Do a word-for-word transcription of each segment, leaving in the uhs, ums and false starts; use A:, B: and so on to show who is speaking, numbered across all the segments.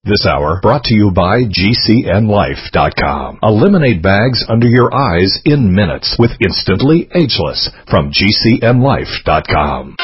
A: This hour brought to you by G C N Life dot com. Eliminate bags under your eyes in minutes with Instantly Ageless from G C N Life dot com.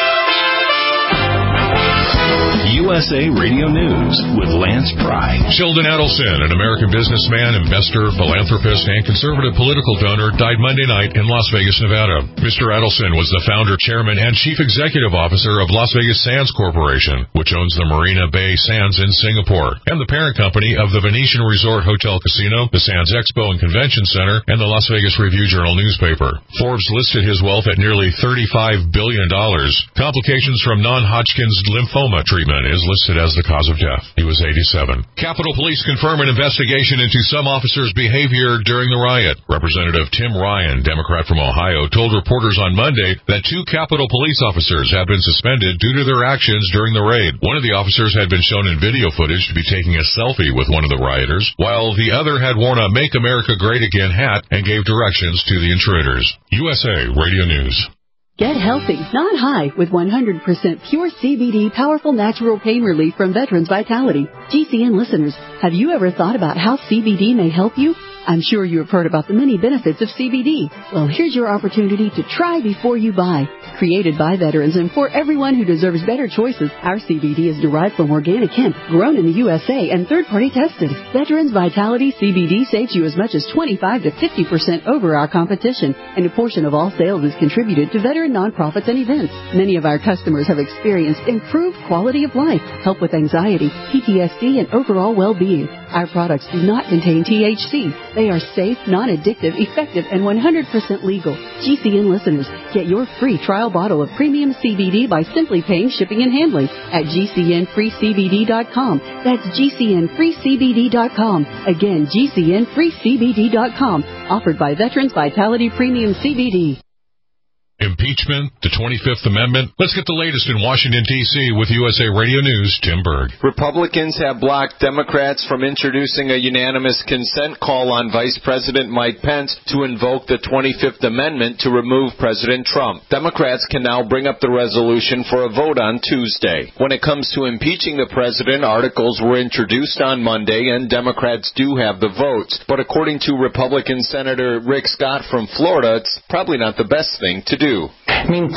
B: U S A Radio News with Lance Pry.
C: Sheldon Adelson, an American businessman, investor, philanthropist, and conservative political donor, died Monday night in Las Vegas, Nevada. Mister Adelson was the founder, chairman, and chief executive officer of Las Vegas Sands Corporation, which owns the Marina Bay Sands in Singapore, and the parent company of the Venetian Resort Hotel Casino, the Sands Expo and Convention Center, and the Las Vegas Review-Journal newspaper. Forbes listed his wealth at nearly thirty-five billion dollars. Complications from non-Hodgkin's lymphoma treatment is listed as the cause of death. He was eighty-seven. Capitol Police confirm an investigation into some officers' behavior during the riot. Representative Tim Ryan, Democrat from Ohio, told reporters on Monday that two Capitol Police officers have been suspended due to their actions during the raid. One of the officers had been shown in video footage to be taking a selfie with one of the rioters, while the other had worn a Make America Great Again hat and gave directions to the intruders. U S A Radio News.
D: Get healthy, not high, with one hundred percent pure C B D powerful natural pain relief from Veterans Vitality. G C N listeners, have you ever thought about how C B D may help you? I'm sure you have heard about the many benefits of C B D. Well, here's your opportunity to try before you buy. Created by veterans and for everyone who deserves better choices, our C B D is derived from organic hemp, grown in the U S A and third-party tested. Veterans Vitality C B D saves you as much as twenty-five to fifty percent over our competition, and a portion of all sales is contributed to veteran nonprofits and events. Many of our customers have experienced improved quality of life, help with anxiety, P T S D, and overall well-being. Our products do not contain T H C. They are safe, non-addictive, effective, and one hundred percent legal. G C N listeners, get your free trial bottle of premium C B D by simply paying shipping and handling at G C N free C B D dot com. That's G C N free C B D dot com. Again, G C N free C B D dot com. Offered by Veterans Vitality Premium C B D.
C: Impeachment, the twenty-fifth Amendment. Let's get the latest in Washington, D C with U S A Radio News' Tim Berg.
E: Republicans have blocked Democrats from introducing a unanimous consent call on Vice President Mike Pence to invoke the twenty-fifth Amendment to remove President Trump. Democrats can now bring up the resolution for a vote on Tuesday. When it comes to impeaching the president, articles were introduced on Monday, and Democrats do have the votes. But according to Republican Senator Rick Scott from Florida, it's probably not the best thing to do.
F: I mean,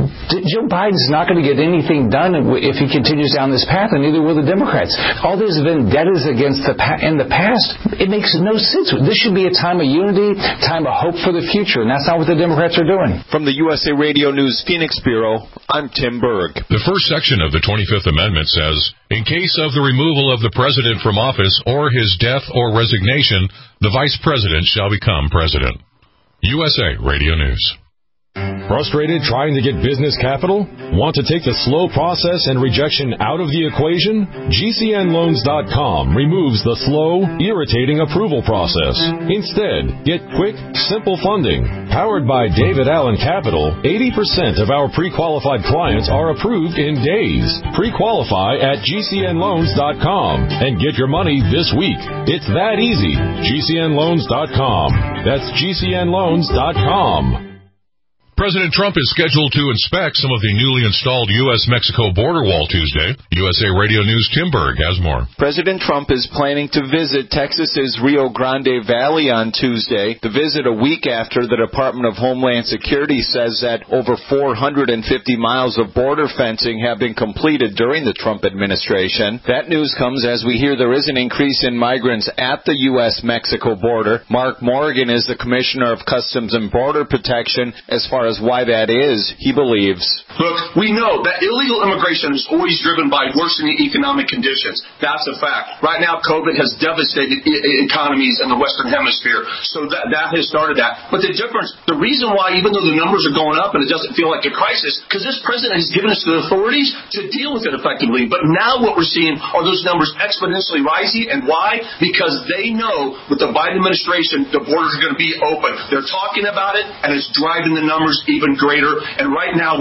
F: Joe Biden's not going to get anything done if he continues down this path, and neither will the Democrats. All these vendettas against the pa- in the past, it makes no sense. This should be a time of unity, time of hope for the future, and that's not what the Democrats are doing.
E: From the U S A Radio News Phoenix Bureau, I'm Tim Berg.
C: The first section of the twenty-fifth Amendment says, in case of the removal of the president from office or his death or resignation, the vice president shall become president. U S A Radio News.
G: Frustrated trying to get business capital? Want to take the slow process and rejection out of the equation? G C N Loans dot com removes the slow, irritating approval process. Instead, get quick, simple funding. Powered by David Allen Capital, eighty percent of our pre-qualified clients are approved in days. Pre-qualify at G C N Loans dot com and get your money this week. It's that easy. G C N Loans dot com. That's G C N Loans dot com.
C: President Trump is scheduled to inspect some of the newly installed U S Mexico border wall Tuesday. U S A Radio News' Tim Berg has more.
E: President Trump is planning to visit Texas's Rio Grande Valley on Tuesday. The visit a week after the Department of Homeland Security says that over four hundred fifty miles of border fencing have been completed during the Trump administration. That news comes as we hear there is an increase in migrants at the U S Mexico border. Mark Morgan is the Commissioner of Customs and Border Protection. As far as why that is, he believes.
H: Look, we know that illegal immigration is always driven by worsening economic conditions. That's a fact. Right now, COVID has devastated e- economies in the Western Hemisphere, so that, that has started that. But the difference, the reason why, even though the numbers are going up and it doesn't feel like a crisis, because this president has given us the authorities to deal with it effectively. But now what we're seeing are those numbers exponentially rising. And why? Because they know with the Biden administration, the borders are going to be open. They're talking about it, and it's driving the numbers even greater. And right now, with his open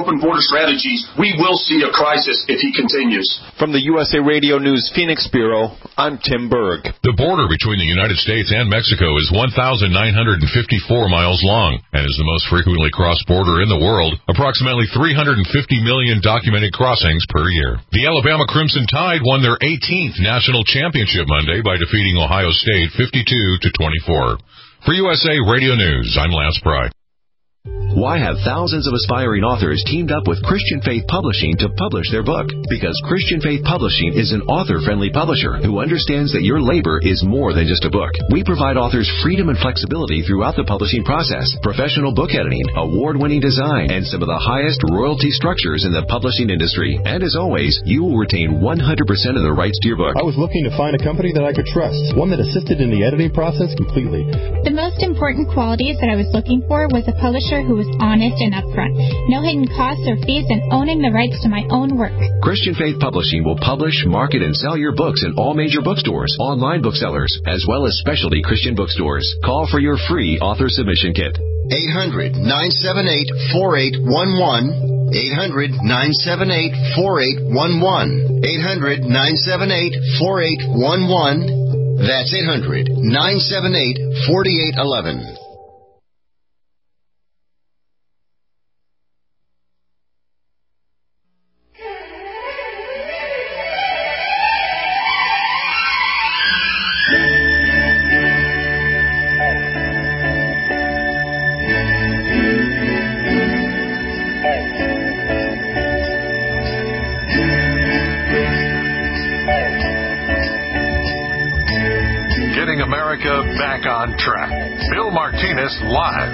H: open border strategies, we will see a crisis if he continues.
E: From the U S A Radio News Phoenix Bureau, I'm Tim Berg.
C: The border between the United States and Mexico is one thousand nine hundred fifty-four miles long and is the most frequently crossed border in the world, approximately three hundred fifty million documented crossings per year. The Alabama Crimson Tide won their eighteenth national championship Monday by defeating Ohio State fifty-two to twenty-four. For U S A Radio News, I'm Lance Pry.
I: Why have thousands of aspiring authors teamed up with Christian Faith Publishing to publish their book? Because Christian Faith Publishing is an author-friendly publisher who understands that your labor is more than just a book. We provide authors freedom and flexibility throughout the publishing process, professional book editing, award-winning design, and some of the highest royalty structures in the publishing industry. And as always, you will retain one hundred percent of the rights to your book.
J: I was looking to find a company that I could trust, one that assisted in the editing process completely.
K: The most important qualities that I was looking for was a publisher who was honest and upfront, no hidden costs or fees, and owning the rights to my own work.
I: Christian Faith Publishing will publish, market, and sell your books in all major bookstores, online booksellers, as well as specialty Christian bookstores. Call for your free author submission kit.
L: eight hundred, nine seven eight, four eight one one. eight hundred, nine seven eight, four eight one one. eight hundred, nine seven eight, four eight one one. That's eight hundred, nine seven eight, four eight one one.
M: Back on track. Bill Martinez live.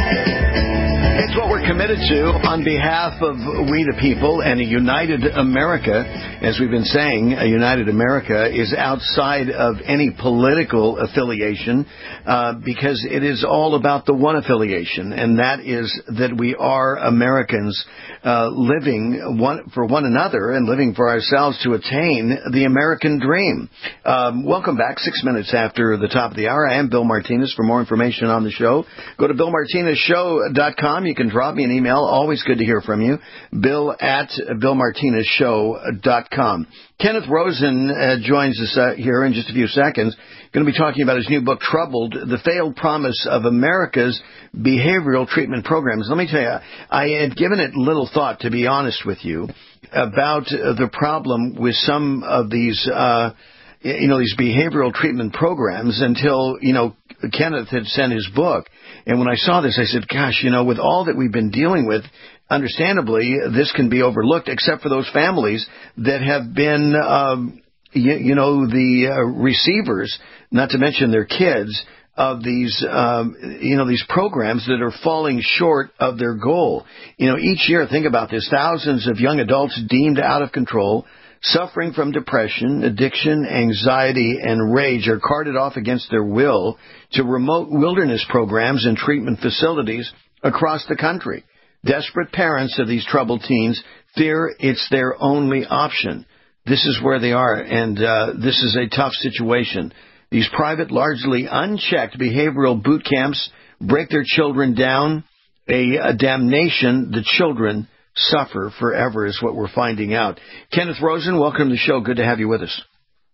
N: It's what we're committed to on behalf of we the people and a united America. As we've been saying, a united America is outside of any political affiliation uh, because it is all about the one affiliation, and that is that we are Americans uh, living one for one another and living for ourselves to attain the American dream. Um, welcome back. Six minutes after the top of the hour. I am Bill Martinez. For more information on the show, go to bill martinez show dot com. You can drop me an email. Always good to hear from you. Bill at bill martinez show dot com. Kenneth Rosen uh, joins us uh, here in just a few seconds. Going to be talking about his new book, Troubled, The Failed Promise of America's Behavioral Treatment Programs. Let me tell you, I had given it little thought, to be honest with you, about uh, the problem with some of these uh you know, these behavioral treatment programs until, you know, Kenneth had sent his book. And when I saw this, I said, gosh, you know, with all that we've been dealing with, understandably, this can be overlooked, except for those families that have been, um, you, you know, the uh, receivers, not to mention their kids, of these, um, you know, these programs that are falling short of their goal. You know, each year, think about this, thousands of young adults deemed out of control, suffering from depression, addiction, anxiety, and rage are carted off against their will to remote wilderness programs and treatment facilities across the country. Desperate parents of these troubled teens fear it's their only option. This is where they are, and uh, this is a tough situation. These private, largely unchecked behavioral boot camps break their children down, a, a damnation the children suffer forever is what we're finding out. Kenneth Rosen, welcome to the show. Good to have you with us.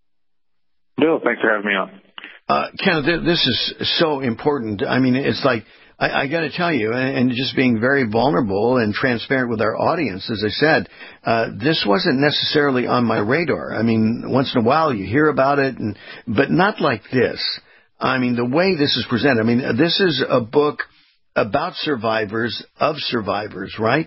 O: Bill, thanks for having me on.
N: Uh, Kenneth, this is so important. I mean, it's like, I, I got to tell you, and, and just being very vulnerable and transparent with our audience, as I said, uh, this wasn't necessarily on my radar. I mean, once in a while you hear about it, and but not like this. I mean, the way this is presented, I mean, this is a book about survivors of survivors, right?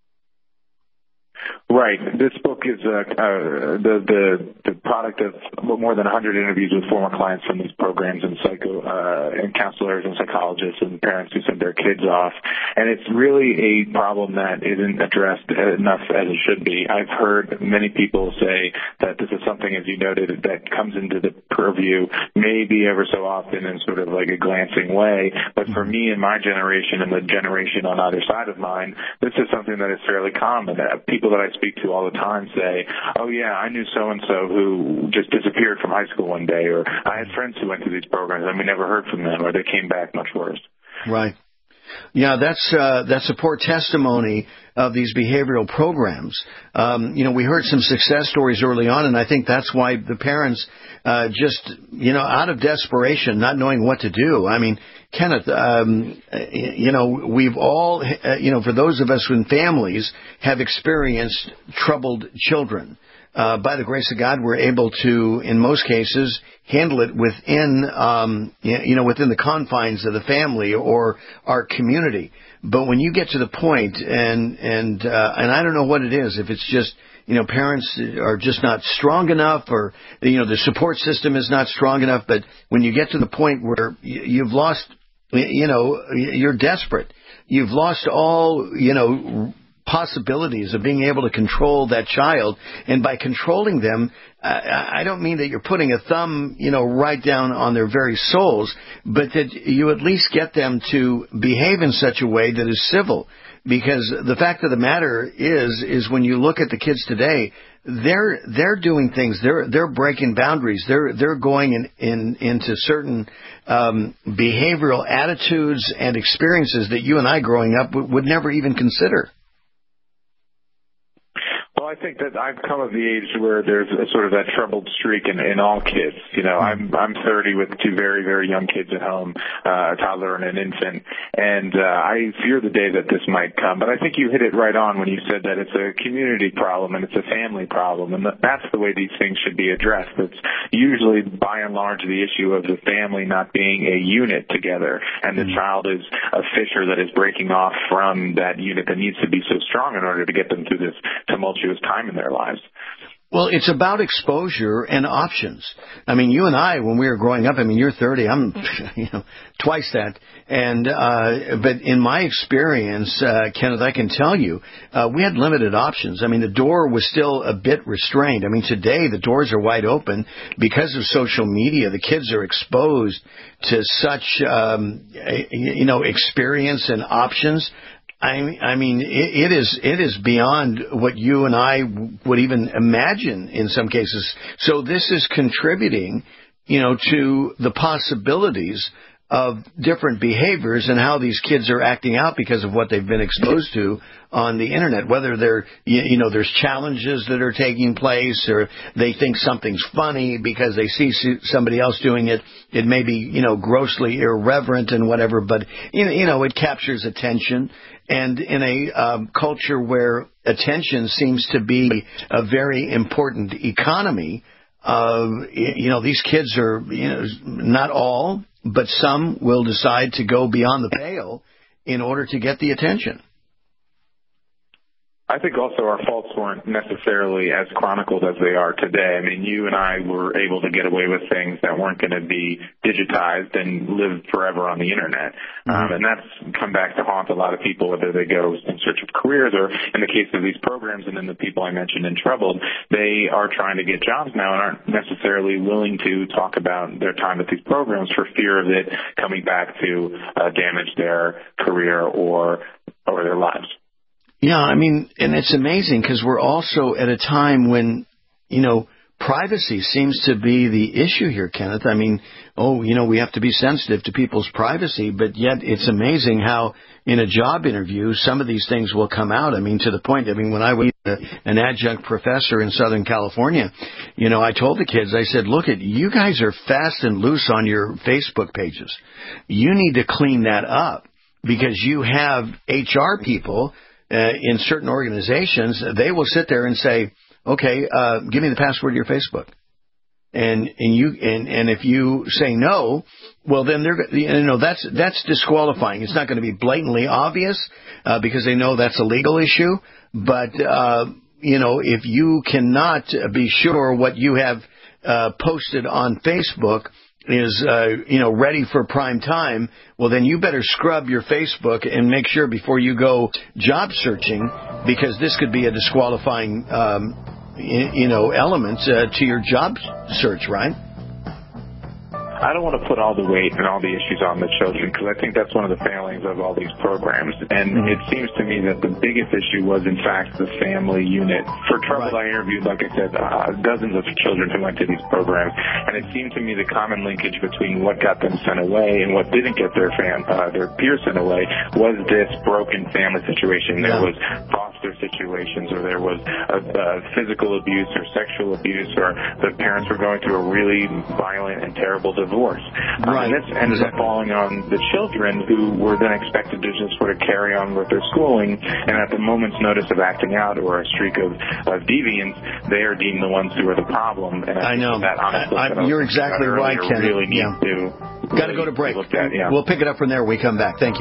O: Right. This book is uh, uh, the, the the product of more than one hundred interviews with former clients from these programs and psycho uh, and counselors and psychologists and parents who send their kids off. And it's really a problem that isn't addressed enough as it should be. I've heard many people say that this is something, as you noted, that comes into the purview maybe ever so often in sort of like a glancing way. But for me and my generation and the generation on either side of mine, this is something that is fairly common. People that I speak to all the time say, oh, yeah, I knew so-and-so who just disappeared from high school one day, or I had friends who went through these programs and we never heard from them, or they came back much worse.
N: Right. Yeah, that's uh, that's a poor testimony of these behavioral programs. Um, you know, we heard some success stories early on, and I think that's why the parents uh, just, you know, out of desperation, not knowing what to do. I mean, Kenneth, um, you know, we've all, uh, you know, for those of us in families, have experienced troubled children. Uh, by the grace of God, we're able to, in most cases, handle it within, um, you know, within the confines of the family or our community. But when you get to the point, and and uh, and I don't know what it is, if it's just, you know, parents are just not strong enough, or, you know, the support system is not strong enough. But when you get to the point where you've lost, you know, you're desperate, you've lost all, you know, possibilities of being able to control that child. And by controlling them, I don't mean that you're putting a thumb, you know, right down on their very souls, but that you at least get them to behave in such a way that is civil. Because the fact of the matter is, is when you look at the kids today, they're they're doing things. They're they're breaking boundaries. They're they're going in, in into certain um, behavioral attitudes and experiences that you and I, growing up, w- would never even consider.
O: Well, I think that I've come of the age where there's a sort of that troubled streak in, in all kids. You know, I'm I'm thirty with two very, very young kids at home, uh, a toddler and an infant, and uh, I fear the day that this might come. But I think you hit it right on when you said that it's a community problem and it's a family problem, and that's the way these things should be addressed. It's usually, by and large, the issue of the family not being a unit together, and the mm-hmm. child is a fissure that is breaking off from that unit that needs to be so strong in order to get them through this tumultuous time in their lives.
N: Well, it's about exposure and options. I mean, you and I, when we were growing up, I mean, you're thirty, I'm, you know, twice that. And, uh, but in my experience, uh, Kenneth, I can tell you, uh, we had limited options. I mean, the door was still a bit restrained. I mean, today the doors are wide open because of social media. The kids are exposed to such, um, you know, experience and options. I, I mean, it, it is it is beyond what you and I would even imagine in some cases. So this is contributing, you know, to the possibilities of different behaviors and how these kids are acting out because of what they've been exposed to on the internet. Whether they're, you know, there's challenges that are taking place, or they think something's funny because they see somebody else doing it. It may be, you know, grossly irreverent and whatever, but, you know, it captures attention. And in a um, culture where attention seems to be a very important economy, uh, you know, these kids are, you know, not all, but some will decide to go beyond the pale in order to get the attention.
O: I think also our faults weren't necessarily as chronicled as they are today. I mean, you and I were able to get away with things that weren't going to be digitized and live forever on the internet. Mm-hmm. Um, and that's come back to haunt a lot of people, whether they go in search of careers or, in the case of these programs and then the people I mentioned in Troubled, they are trying to get jobs now and aren't necessarily willing to talk about their time at these programs for fear of it coming back to uh, damage their career or or their lives.
N: Yeah, I mean, and it's amazing because we're also at a time when, you know, privacy seems to be the issue here, Kenneth. I mean, oh, you know, we have to be sensitive to people's privacy, but yet it's amazing how in a job interview some of these things will come out. I mean, to the point, I mean, when I was an adjunct professor in Southern California, you know, I told the kids, I said, look, at you guys are fast and loose on your Facebook pages. You need to clean that up because you have H R people Uh, in certain organizations, they will sit there and say, okay, uh, give me the password to your Facebook. And, and you, and, and if you say no, well, then they're, you know, that's, that's disqualifying. It's not going to be blatantly obvious, uh, because they know that's a legal issue. But, uh, you know, if you cannot be sure what you have, uh, posted on Facebook is, uh, you know, ready for prime time, well, then you better scrub your Facebook and make sure before you go job searching, because this could be a disqualifying, um, you know, element uh, to your job search, right?
O: I don't want to put all the weight and all the issues on the children, because I think that's one of the failings of all these programs. And mm-hmm. it seems to me that the biggest issue was, in fact, the family unit. For Troubled, right. I interviewed, like I said, uh, dozens of children who went to these programs, and it seemed to me the common linkage between what got them sent away and what didn't get their fam- uh, their peers sent away was this broken family situation. There yeah. was foster situations, or there was a, a physical abuse or sexual abuse, or the parents were going through a really violent and terrible divorce.
N: Right.
O: Um, and this ended up falling on the children, who were then expected to just sort of carry on with their schooling, and at the moment's notice of acting out or a streak of, of deviance, they are deemed the ones who are the problem. And I,
N: I know.
O: That honestly,
N: I, I, you're exactly right, Ken.
O: Really need
N: yeah.
O: to
N: Got to go to break.
O: At, yeah.
N: We'll pick it up from there when we come back. Thank you.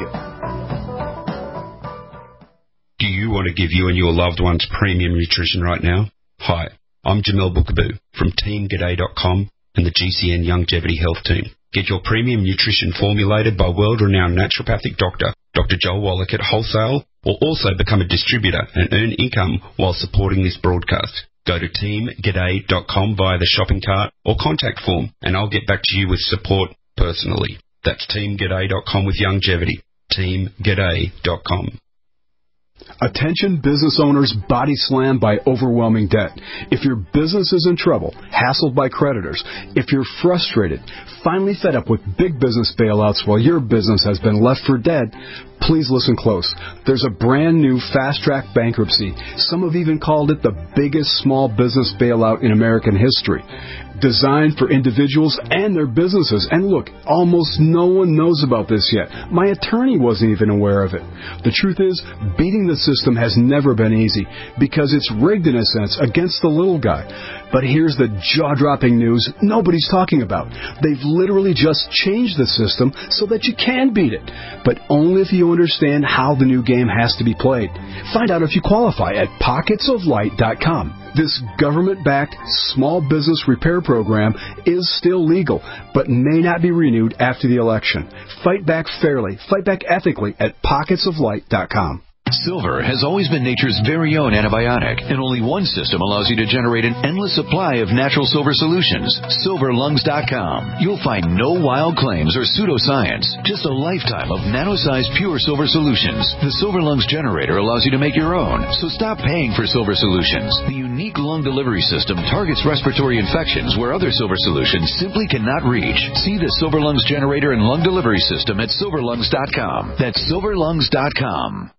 P: Do you want to give you and your loved ones premium nutrition right now? Hi, I'm Jamel Bookaboo from Team G'day dot com and the G C N Longevity Health Team. Get your premium nutrition formulated by world-renowned naturopathic doctor, Doctor Joel Wallach at Wholesale, or also become a distributor and earn income while supporting this broadcast. Go to Team G'day dot com via the shopping cart or contact form, and I'll get back to you with support personally. That's Team G'day dot com with longevity. Team G'day dot com.
Q: Attention business owners body slammed by overwhelming debt. If your business is in trouble, hassled by creditors, if you're frustrated, finally fed up with big business bailouts while your business has been left for dead, please listen close. There's a brand new fast-track bankruptcy. Some have even called it the biggest small business bailout in American history. Designed for individuals and their businesses. And look, almost no one knows about this yet. My attorney wasn't even aware of it. The truth is, beating the system has never been easy because it's rigged in a sense against the little guy. But here's the jaw-dropping news nobody's talking about. They've literally just changed the system so that you can beat it, but only if you understand how the new game has to be played. Find out if you qualify at pockets of light dot com. This government-backed small business repair program is still legal, but may not be renewed after the election. Fight back fairly, fight back ethically at pockets of light dot com.
R: Silver has always been nature's very own antibiotic, and only one system allows you to generate an endless supply of natural silver solutions. silver lungs dot com. You'll find no wild claims or pseudoscience, just a lifetime of nano-sized pure silver solutions. The Silver Lungs generator allows you to make your own, so stop paying for silver solutions. The unique lung delivery system targets respiratory infections where other silver solutions simply cannot reach. See the Silver Lungs generator and lung delivery system at silver lungs dot com. That's silver lungs dot com.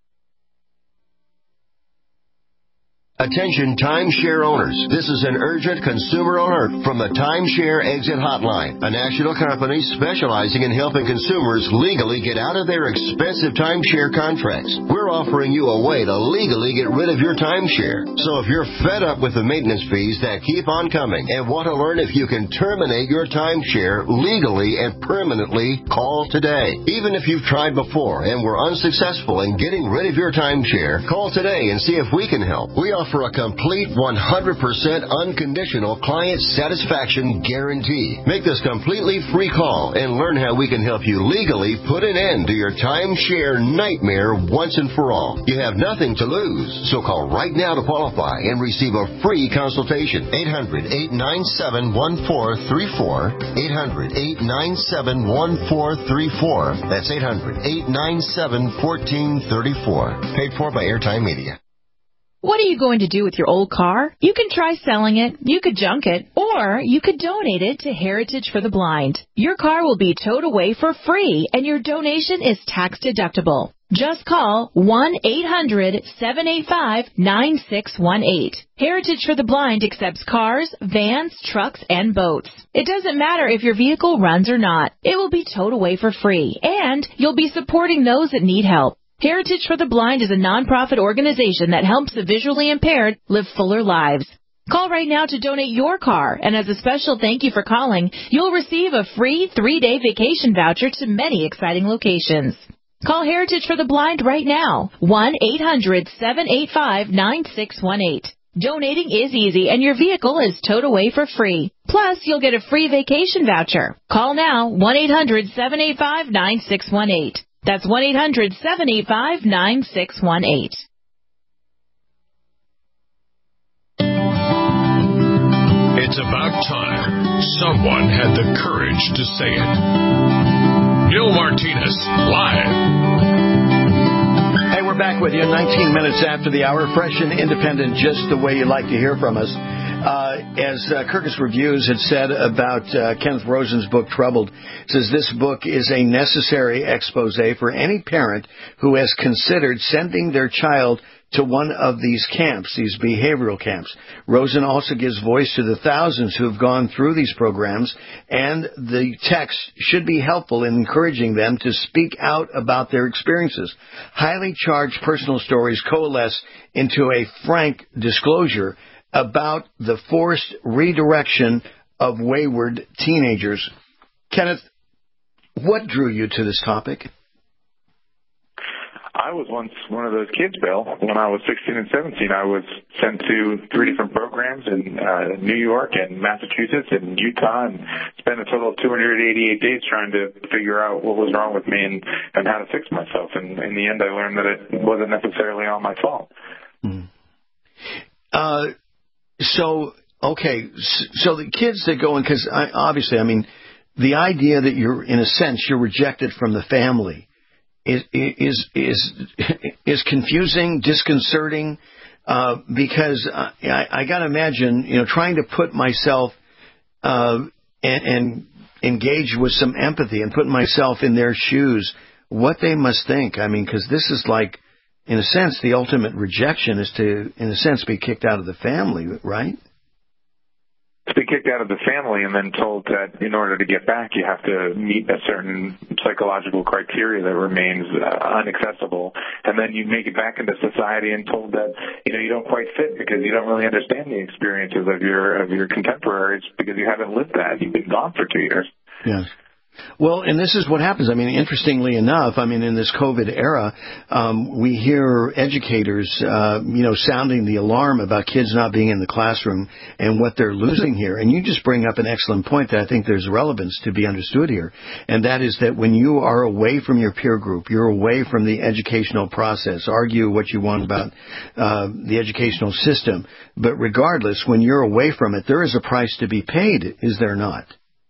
L: Attention timeshare owners. This is an urgent consumer alert from the Timeshare Exit Hotline, a national company specializing in helping consumers legally get out of their expensive timeshare contracts. We're offering you a way to legally get rid of your timeshare. So if you're fed up with the maintenance fees that keep on coming and want to learn if you can terminate your timeshare legally and permanently, call today. Even if you've tried before and were unsuccessful in getting rid of your timeshare, call today and see if we can help. We offer for a complete one hundred percent unconditional client satisfaction guarantee. Make this completely free call and learn how we can help you legally put an end to your timeshare nightmare once and for all. You have nothing to lose, so call right now to qualify and receive a free consultation. eight hundred, eight nine seven, one four three four. eight hundred, eight nine seven, one four three four. That's eight hundred, eight nine seven, one four three four. Paid for by Airtime Media.
S: What are you going to do with your old car? You can try selling it, you could junk it, or you could donate it to Heritage for the Blind. Your car will be towed away for free, and your donation is tax deductible. Just call one eight hundred, seven eight five, nine six one eight. Heritage for the Blind accepts cars, vans, trucks, and boats. It doesn't matter if your vehicle runs or not. It will be towed away for free, and you'll be supporting those that need help. Heritage for the Blind is a nonprofit organization that helps the visually impaired live fuller lives. Call right now to donate your car, and as a special thank you for calling, you'll receive a free three-day vacation voucher to many exciting locations. Call Heritage for the Blind right now, one eight hundred, seven eight five, nine six one eight. Donating is easy, and your vehicle is towed away for free. Plus, you'll get a free vacation voucher. Call now, one eight hundred, seven eight five, nine six one eight. That's one eight hundred, seven eight five, nine six one eight.
C: It's about time someone had the courage to say it. Bill Martinez, live.
N: Hey, we're back with you nineteen minutes after the hour, fresh and independent, just the way you like to hear from us. Uh, as uh, Kirkus Reviews had said about uh, Kenneth Rosen's book, Troubled, it says this book is a necessary expose for any parent who has considered sending their child to one of these camps, these behavioral camps. Rosen also gives voice to the thousands who have gone through these programs, and the text should be helpful in encouraging them to speak out about their experiences. Highly charged personal stories coalesce into a frank disclosure about the forced redirection of wayward teenagers. Kenneth, what drew you to this topic?
O: I was once one of those kids, Bill. When I was sixteen and seventeen, I was sent to three different programs in uh, New York and Massachusetts and Utah, and spent a total of two hundred eighty-eight days trying to figure out what was wrong with me and, and how to fix myself. And in the end, I learned that it wasn't necessarily all my fault.
N: Mm. Uh, so, okay, so the kids that go in, because obviously, I mean, the idea that you're, in a sense, you're rejected from the family is is is is confusing, disconcerting, uh, because I, I got to imagine, you know, trying to put myself uh, and, and engage with some empathy and put myself in their shoes, what they must think. I mean, because this is like, in a sense, the ultimate rejection is to, in a sense, be kicked out of the family, right?
O: To be kicked out of the family and then told that in order to get back, you have to meet a certain psychological criteria that remains uh, inaccessible. And then you make it back into society and told that, you know, you don't quite fit because you don't really understand the experiences of your of your contemporaries because you haven't lived that. You've been gone for two years.
N: Yes. Well, and this is what happens. I mean, interestingly enough, I mean, in this COVID era, um, we hear educators, uh, you know, sounding the alarm about kids not being in the classroom and what they're losing here. And you just bring up an excellent point that I think there's relevance to be understood here. And that is that when you are away from your peer group, you're away from the educational process, argue what you want about uh, the educational system. But regardless, when you're away from it, there is a price to be paid, is there not?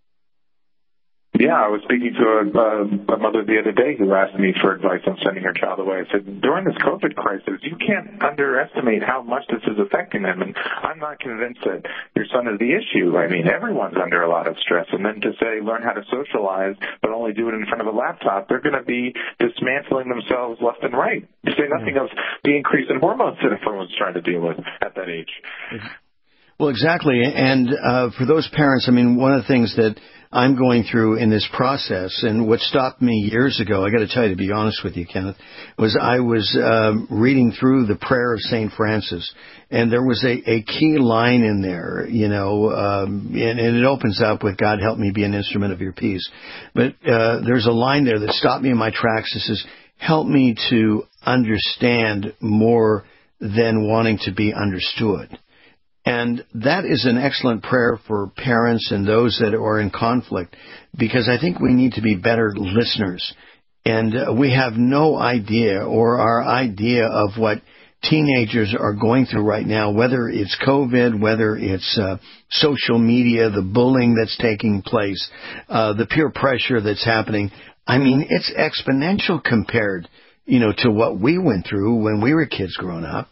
O: Yeah, I was speaking to a, uh, a mother the other day who asked me for advice on sending her child away. I said, during this COVID crisis, you can't underestimate how much this is affecting them. And I'm not convinced that your son is the issue. I mean, everyone's under a lot of stress. And then to say, learn how to socialize, but only do it in front of a laptop, they're going to be dismantling themselves left and right. To say nothing of the increase in hormones that everyone's trying to deal with at that age.
N: Well, exactly. And uh, for those parents, I mean, one of the things that I'm going through in this process, and what stopped me years ago, I got to tell you, to be honest with you, Kenneth, was I was um, reading through the prayer of Saint Francis, and there was a, a key line in there, you know, um, and, and it opens up with, God help me be an instrument of your peace. But uh, there's a line there that stopped me in my tracks. It says, help me to understand more than wanting to be understood. And that is an excellent prayer for parents and those that are in conflict, because I think we need to be better listeners. And uh, we have no idea, or our idea of what teenagers are going through right now, whether it's COVID, whether it's uh, social media, the bullying that's taking place, uh, the peer pressure that's happening. I mean, it's exponential compared, you know, to what we went through when we were kids growing up.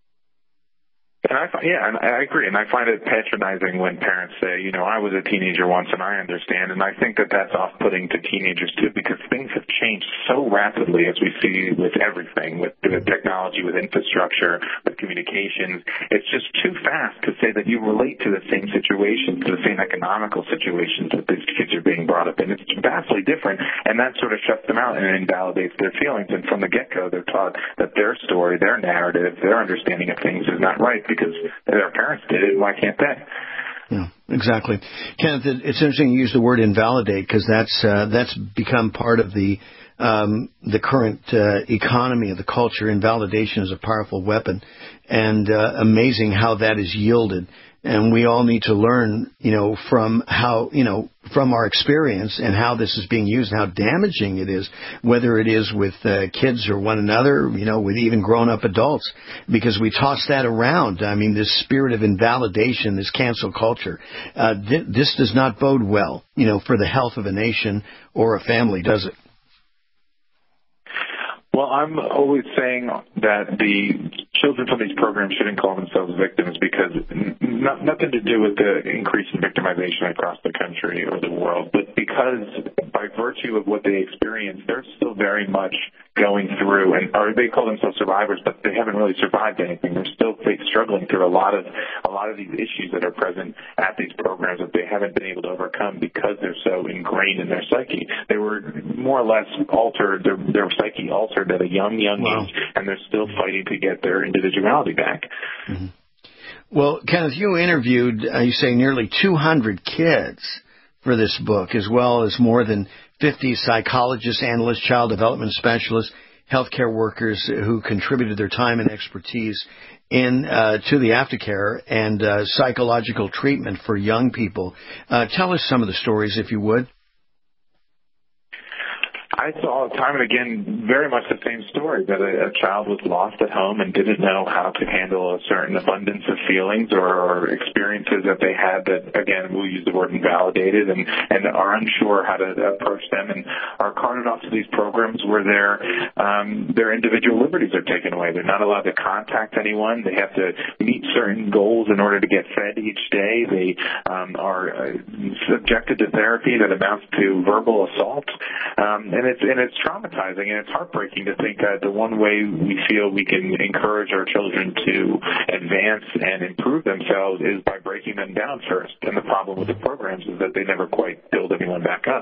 O: And I, yeah, and I agree, and I find it patronizing when parents say, you know, I was a teenager once and I understand, and I think that that's off-putting to teenagers too, because things have changed so rapidly, as we see with everything, with the technology, with infrastructure, with communications. It's just too fast to say that you relate to the same situations, to the same economical situations that these kids are being brought up in. It's vastly different, and that sort of shuts them out and invalidates their feelings. And from the get-go, they're taught that their story, their narrative, their understanding of things is not right, because their parents did it. Why can't they?
N: Yeah, exactly. Kenneth, it's interesting you use the word invalidate, because that's uh, that's become part of the um, the current uh, economy of the culture. Invalidation is a powerful weapon, and uh, amazing how that is yielded. And we all need to learn, you know, from how, you know, from from our experience and how this is being used and how damaging it is, whether it is with uh, kids or one another, you know, with even grown-up adults, because we toss that around. I mean, this spirit of invalidation, this cancel culture, uh, th- this does not bode well, you know, for the health of a nation or a family, does it?
O: Well, I'm always saying that the children from these programs shouldn't call themselves victims because not, nothing to do with the increase in victimization across the country or the world, but because by virtue of what they experience, they're still very much going through, and or they call themselves survivors, but they haven't really survived anything. They're still struggling through a lot of a lot of these issues that are present at these programs that they haven't been able to overcome because they're so ingrained in their psyche. They were more or less altered, their, their psyche altered at a young, young wow. age, and they're still fighting to get their individuality back.
N: Mm-hmm. Well, Kenneth, you interviewed, uh, you say, nearly two hundred kids for this book, as well as more than fifty psychologists, analysts, child development specialists, healthcare workers who contributed their time and expertise in uh, to the aftercare and uh, psychological treatment for young people. Uh, tell us some of the stories, if you would.
O: I saw time and again very much the same story, that a, a child was lost at home and didn't know how to handle a certain abundance of feelings or, or experiences that they had that, again, we'll use the word invalidated, and, and are unsure how to approach them and are carted off to these programs where their um, their individual liberties are taken away. They're not allowed to contact anyone. They have to meet certain goals in order to get fed each day. They um, are uh, subjected to therapy that amounts to verbal assault. Um, and it's and it's traumatizing, and it's heartbreaking to think that the one way we feel we can encourage our children to advance and improve themselves is by breaking them down first. And the problem with the programs is that they never quite build anyone back up.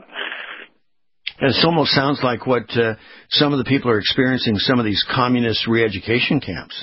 N: It almost sounds like what uh, some of the people are experiencing, some of these communist re-education camps.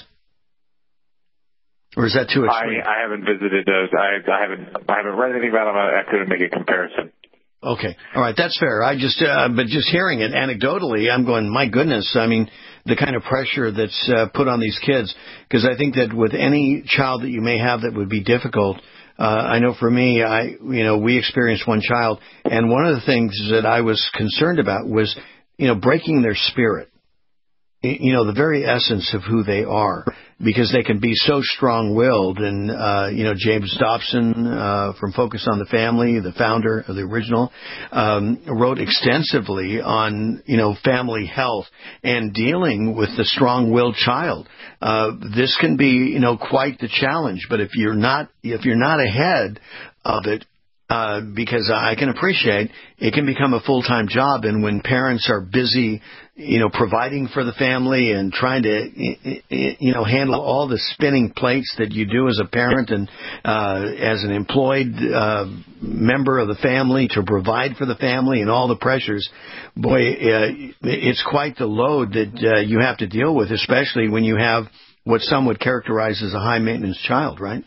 N: Or is that too extreme?
O: I, I haven't visited those. I, I haven't I haven't read anything about them. I couldn't make a comparison.
N: Okay. All right. That's fair. I just, uh, but just hearing it anecdotally, I'm going, my goodness. I mean, the kind of pressure that's uh, put on these kids, because I think that with any child that you may have that would be difficult, uh, I know for me, I, you know, we experienced one child, and one of the things that I was concerned about was, you know, breaking their spirit. You know, the very essence of who they are, because they can be so strong-willed. And, uh, you know, James Dobson uh, from Focus on the Family, the founder of the original, um, wrote extensively on, you know, family health and dealing with the strong-willed child. Uh, this can be, you know, quite the challenge. But if you're not, if you're not ahead of it, Uh, because I can appreciate it can become a full-time job, and when parents are busy, you know, providing for the family and trying to, you know, handle all the spinning plates that you do as a parent and uh, as an employed uh, member of the family to provide for the family and all the pressures, boy, uh, it's quite the load that uh, you have to deal with, especially when you have what some would characterize as a high-maintenance child, right?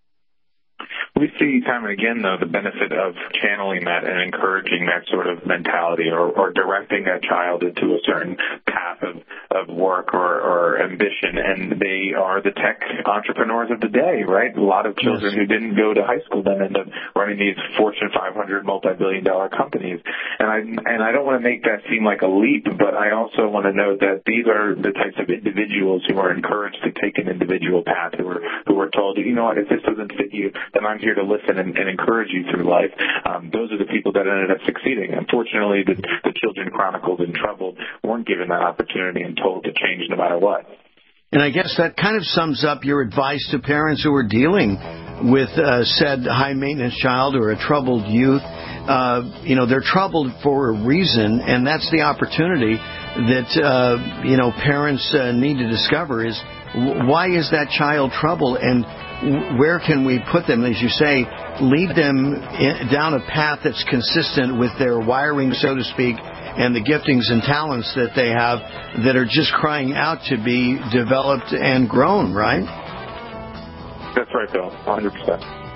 O: We see time and again, though, the benefit of channeling that and encouraging that sort of mentality, or, or directing that child into a certain path of, of work or, or ambition. And they are the tech entrepreneurs of the day, right? A lot of children yes. who didn't go to high school then end up running these Fortune five hundred multi-billion dollar companies. And I, and I don't want to make that seem like a leap, but I also want to note that these are the types of individuals who are encouraged to take an individual path, who are, who are told, you know what, if this doesn't fit you, then I'm here to listen and, and encourage you through life. Um, those are the people that ended up succeeding. Unfortunately, the, the children chronicled and troubled weren't given that opportunity and told to change no matter what.
N: And I guess that kind of sums up your advice to parents who are dealing with uh, said high-maintenance child or a troubled youth. Uh, you know, they're troubled for a reason, and that's the opportunity that, uh, you know, parents uh, need to discover is why is that child troubled, and where can we put them, as you say, lead them in, down a path that's consistent with their wiring, so to speak, and the giftings and talents that they have that are just crying out to be developed and grown, right?
O: That's right, Bill, one hundred percent.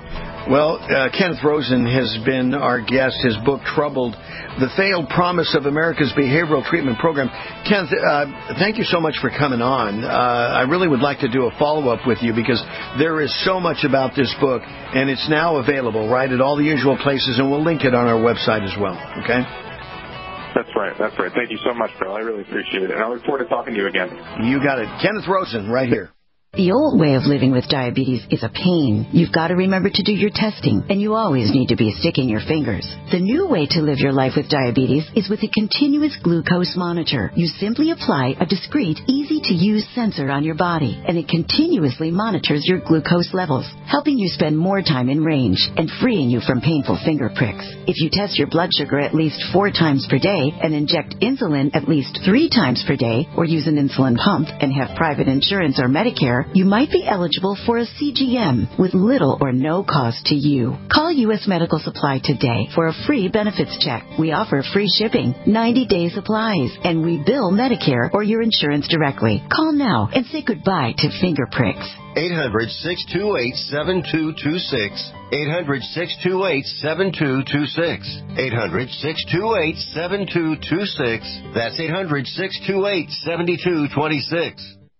N: Well, uh, Kenneth Rosen has been our guest. His book, Troubled, The Failed Promise of America's Behavioral Treatment Program. Kenneth, uh, thank you so much for coming on. Uh, I really would like to do a follow-up with you because there is so much about this book, and it's now available, right, at all the usual places, and we'll link it on our website as well, okay?
O: That's right. That's right. Thank you so much, Bill. I really appreciate it, and I look forward to talking to you again.
N: You got it. Kenneth Rosen, right here.
T: The old way of living with diabetes is a pain. You've got to remember to do your testing, and you always need to be sticking your fingers. The new way to live your life with diabetes is with a continuous glucose monitor. You simply apply a discreet, easy-to-use sensor on your body, and it continuously monitors your glucose levels, helping you spend more time in range and freeing you from painful finger pricks. If you test your blood sugar at least four times per day and inject insulin at least three times per day, or use an insulin pump and have private insurance or Medicare, you might be eligible for a C G M with little or no cost to you. Call U S Medical Supply today for a free benefits check. We offer free shipping, ninety-day supplies, and we bill Medicare or your insurance directly. Call now and say goodbye to finger pricks.
L: eight hundred, six two eight, seven two two six. eight hundred, six two eight, seven two two six. eight hundred, six two eight, seven two two six. That's eight hundred, six two eight, seven two two six.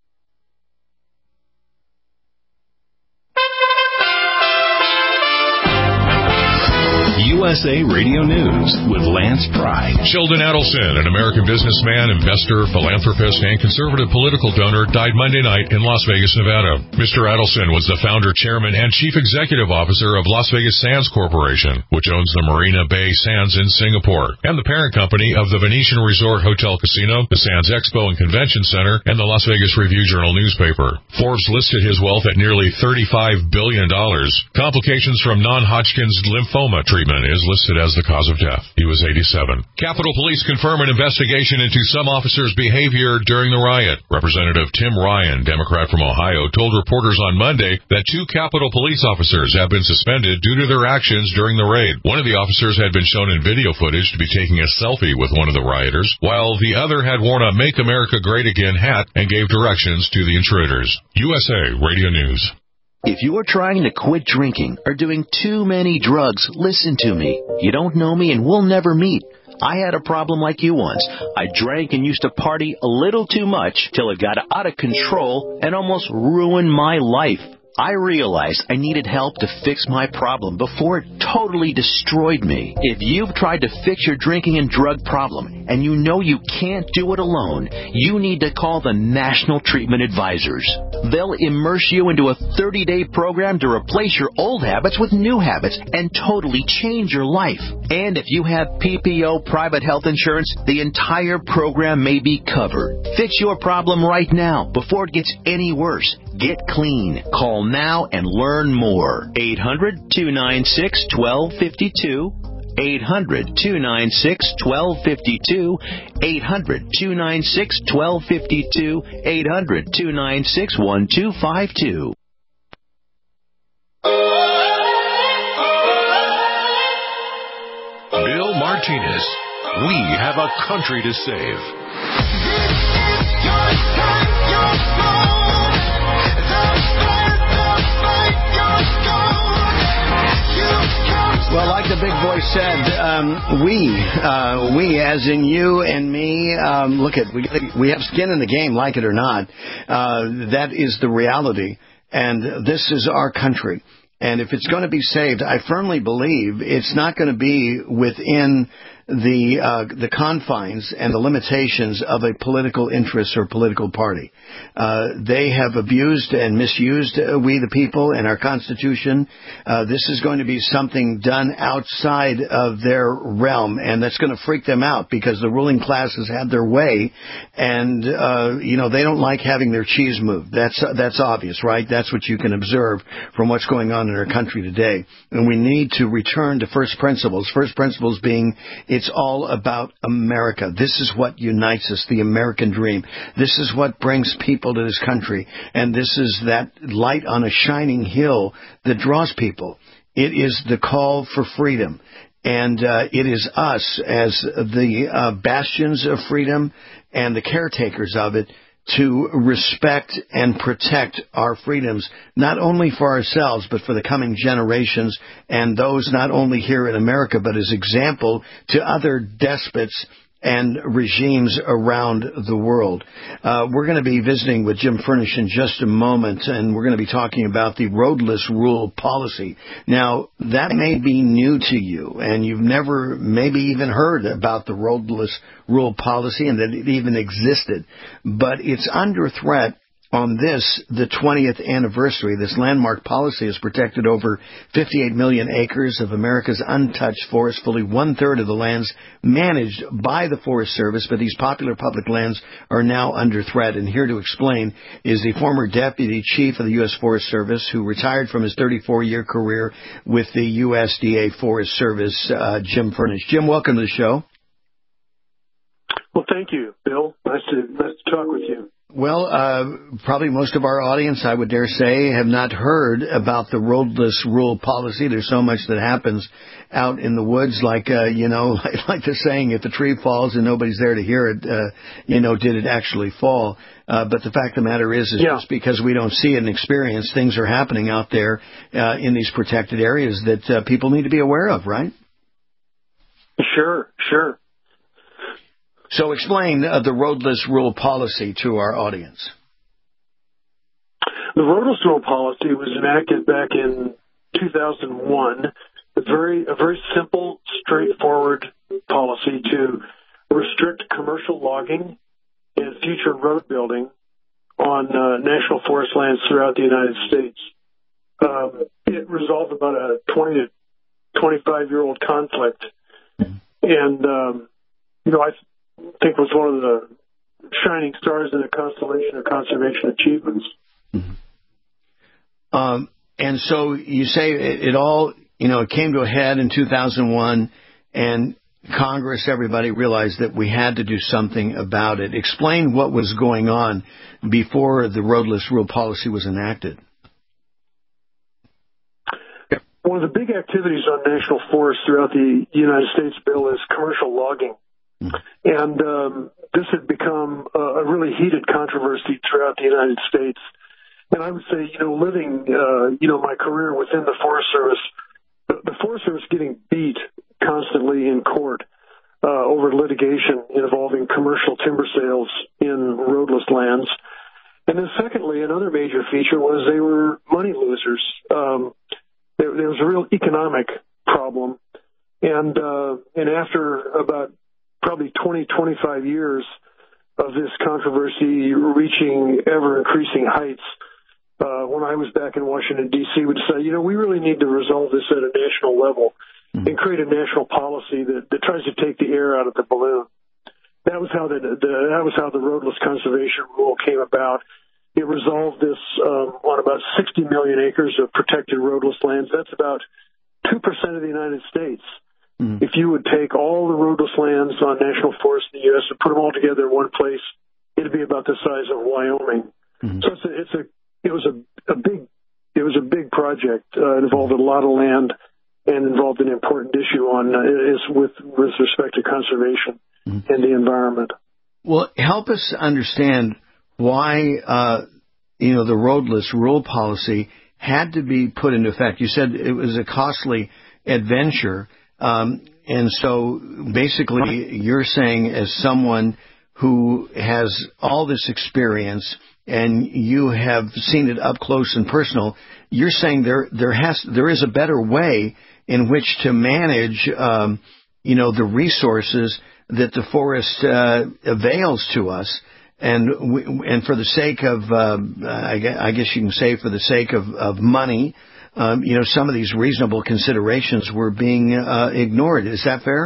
B: U S A Radio News with Lance Pry.
C: Sheldon Adelson, an American businessman, investor, philanthropist, and conservative political donor, died Monday night in Las Vegas, Nevada. Mister Adelson was the founder, chairman, and chief executive officer of Las Vegas Sands Corporation, which owns the Marina Bay Sands in Singapore, and the parent company of the Venetian Resort Hotel Casino, the Sands Expo and Convention Center, and the Las Vegas Review-Journal newspaper. Forbes listed his wealth at nearly thirty-five billion dollars. Complications from non-Hodgkin's lymphoma treatment is listed as the cause of death. He was eighty-seven. Capitol Police confirm an investigation into some officers' behavior during the riot. Representative Tim Ryan, Democrat from Ohio, told reporters on Monday that two Capitol Police officers have been suspended due to their actions during the raid. One of the officers had been shown in video footage to be taking a selfie with one of the rioters, while the other had worn a Make America Great Again hat and gave directions to the intruders. U S A Radio News.
R: If you are trying to quit drinking or doing too many drugs, listen to me. You don't know me and we'll never meet. I had a problem like you once. I drank and used to party a little too much till it got out of control and almost ruined my life. I realized I needed help to fix my problem before it totally destroyed me. If you've tried to fix your drinking and drug problem and you know you can't do it alone, you need to call the National Treatment Advisors. They'll immerse you into a thirty-day program to replace your old habits with new habits and totally change your life. And if you have P P O private health insurance, the entire program may be covered. Fix your problem right now before it gets any worse. Get clean. Call now and learn more. eight hundred, two nine six, one two five two. eight hundred, two nine six, one two five two. eight hundred, two nine six, one two five two. eight hundred, two nine six, one two five two.
B: Bill Martinez. We have a country to save.
N: Well, like the big voice said, um, we, uh, we as in you and me, um, look at, we, we have skin in the game, like it or not. Uh, that is the reality. And this is our country. And if it's going to be saved, I firmly believe it's not going to be within the uh, the confines and the limitations of a political interest or political party. Uh, they have abused and misused uh, we the people and our Constitution. Uh, this is going to be something done outside of their realm, and that's going to freak them out because the ruling class has had their way, and uh, you know they don't like having their cheese moved. That's uh, that's obvious, right? That's what you can observe from what's going on in our country today. And we need to return to first principles. First principles being it's all about America. This is what unites us, the American dream. This is what brings people to this country. And this is that light on a shining hill that draws people. It is the call for freedom. And uh, it is us as the uh, bastions of freedom and the caretakers of it to respect and protect our freedoms, not only for ourselves, but for the coming generations and those not only here in America, but as example to other despots and regimes around the world. Uh, we're going to be visiting with Jim Furnish in just a moment, and we're going to be talking about the roadless rule policy. Now, that may be new to you, and you've never maybe even heard about the roadless rule policy and that it even existed, but it's under threat. On this, the twentieth anniversary, this landmark policy has protected over fifty-eight million acres of America's untouched forest, fully one-third of the lands managed by the Forest Service, but these popular public lands are now under threat. And here to explain is the former Deputy Chief of the U S Forest Service, who retired from his thirty-four-year career with the U S D A Forest Service, uh, Jim Furnish. Jim, welcome to the show.
U: Well, thank you, Bill. Nice to, nice to talk with you.
N: Well, uh, probably most of our audience, I would dare say, have not heard about the roadless rule policy. There's so much that happens out in the woods, like, uh, you know, like, like the saying, if the tree falls and nobody's there to hear it, uh, you know, did it actually fall? Uh, but the fact of the matter is, is yeah. just because we don't see it and experience, things are happening out there uh, in these protected areas that uh, people need to be aware of, right?
U: Sure, sure.
N: So explain uh, the roadless rule policy to our audience.
U: The roadless rule policy was enacted back in two thousand one. A very, a very simple, straightforward policy to restrict commercial logging and future road building on uh, national forest lands throughout the United States. Um, it resolved about a twenty to twenty-five-year-old conflict. And, um, you know, I I think was one of the shining stars in the constellation of conservation achievements.
N: Mm-hmm. Um, and so you say it, it all, you know, it came to a head in two thousand one, and Congress, everybody realized that we had to do something about it. Explain what was going on before the roadless rule policy was enacted.
U: One of the big activities on national forests throughout the United States, Bill, is commercial logging. And um, this had become a, a really heated controversy throughout the United States. And I would say, you know, living, uh, you know, my career within the Forest Service, the, the Forest Service getting beat constantly in court uh, over litigation involving commercial timber sales in roadless lands. And then secondly, another major feature was they were money losers. Um, there, there was a real economic problem. And, uh, and after about probably twenty, twenty-five years of this controversy reaching ever-increasing heights, uh, when I was back in Washington, D C, would say, you know, we really need to resolve this at a national level mm-hmm. and create a national policy that, that tries to take the air out of the balloon. That was how the, the that was how the roadless conservation rule came about. It resolved this um, on about sixty million acres of protected roadless lands. That's about two percent of the United States. If you would take all the roadless lands on national forests in the U S and put them all together in one place, it'd be about the size of Wyoming. Mm-hmm. So it's a, it's a, it was a, a big, it was a big project. Uh, it involved a lot of land and involved an important issue on uh, is with with respect to conservation mm-hmm. and the environment.
N: Well, help us understand why uh, you know the roadless rule policy had to be put into effect. You said it was a costly adventure. Um, and so basically you're saying as someone who has all this experience and you have seen it up close and personal, you're saying there, there has, there is a better way in which to manage, um, you know, the resources that the forest, uh, avails to us. And, we, and for the sake of, uh, I guess you can say for the sake of, of money, Um, you know, some of these reasonable considerations were being uh, ignored. Is that fair?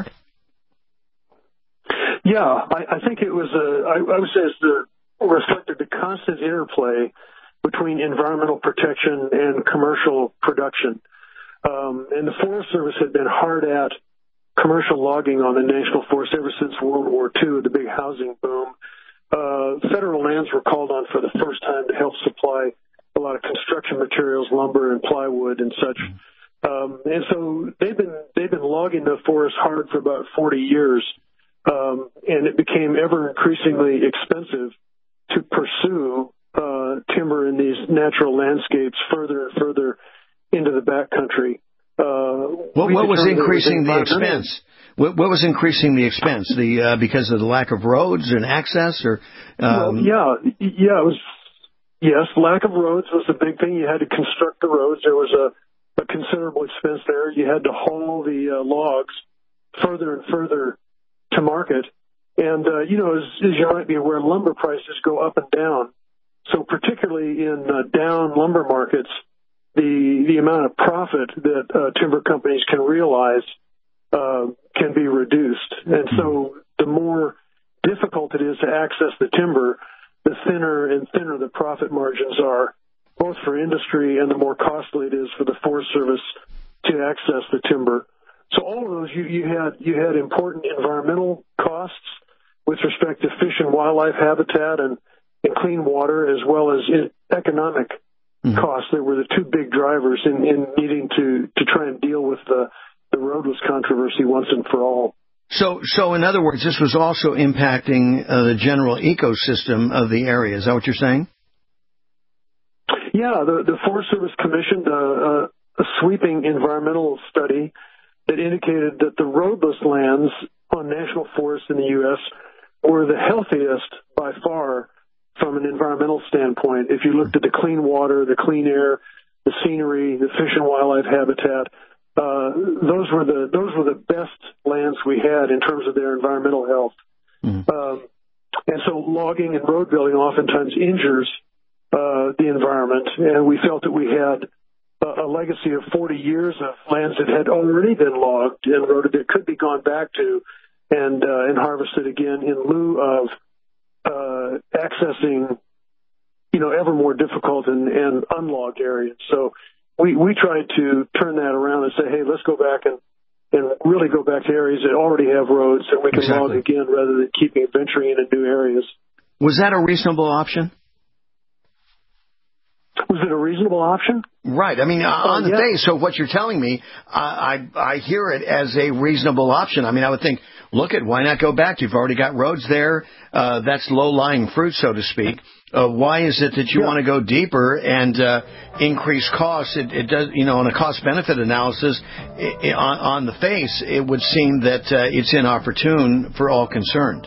U: Yeah, I, I think it was, a, I, I would say it's the, reflected the constant interplay between environmental protection and commercial production. Um, and the Forest Service had been hard at commercial logging on the national forest ever since World War Two, the big housing boom. Uh, federal lands were called on for the first time to help supply a lot of construction materials, lumber and plywood and such. Um, and so they've been, they've been logging the forest hard for about forty years. Um, and it became ever increasingly expensive to pursue uh, timber in these natural landscapes further and further into the backcountry. Uh,
N: what, what was increasing the expense? What, what was increasing the expense? The uh, because of the lack of roads and access, or um...
U: well, yeah, yeah, it was. Yes, lack of roads was the big thing. You had to construct the roads. There was a, a considerable expense there. You had to haul the uh, logs further and further to market. And uh, you know, as, as you might be aware, lumber prices go up and down. So particularly in uh, down lumber markets, the the amount of profit that uh, timber companies can realize Uh, can be reduced. And so the more difficult it is to access the timber, the thinner and thinner the profit margins are, both for industry and the more costly it is for the Forest Service to access the timber. So all of those, you, you had you had important environmental costs with respect to fish and wildlife habitat and, and clean water, as well as in economic mm-hmm. costs that were the two big drivers in, in needing to, to try and deal with the the roadless controversy once and for all.
N: So, so in other words, this was also impacting uh, the general ecosystem of the area. Is that what you're saying?
U: Yeah, the, the Forest Service commissioned a, a, a sweeping environmental study that indicated that the roadless lands on national forests in the U S were the healthiest by far from an environmental standpoint. If you looked at the clean water, the clean air, the scenery, the fish and wildlife habitat, Uh, those were the those were the best lands we had in terms of their environmental health. Mm. Um, and so logging and road building oftentimes injures uh, the environment, and we felt that we had a, a legacy of forty years of lands that had already been logged and roaded that could be gone back to and uh, and harvested again in lieu of uh, accessing, you know, ever more difficult and, and unlogged areas. So We, we tried to turn that around and say, hey, let's go back and, and really go back to areas that already have roads that we can exactly. log again rather than keeping venturing into new areas.
N: Was that a reasonable option?
U: Was it a reasonable option?
N: Right. I mean, uh, on the yeah. face, so what you're telling me, I, I I hear it as a reasonable option. I mean, I would think, look at, why not go back? You've already got roads there. Uh, that's low-lying fruit, so to speak. Uh, why is it that you yeah. want to go deeper and uh, increase costs? It, it does, you know, on a cost-benefit analysis, it, it, on, on the face, it would seem that uh, it's inopportune for all concerned.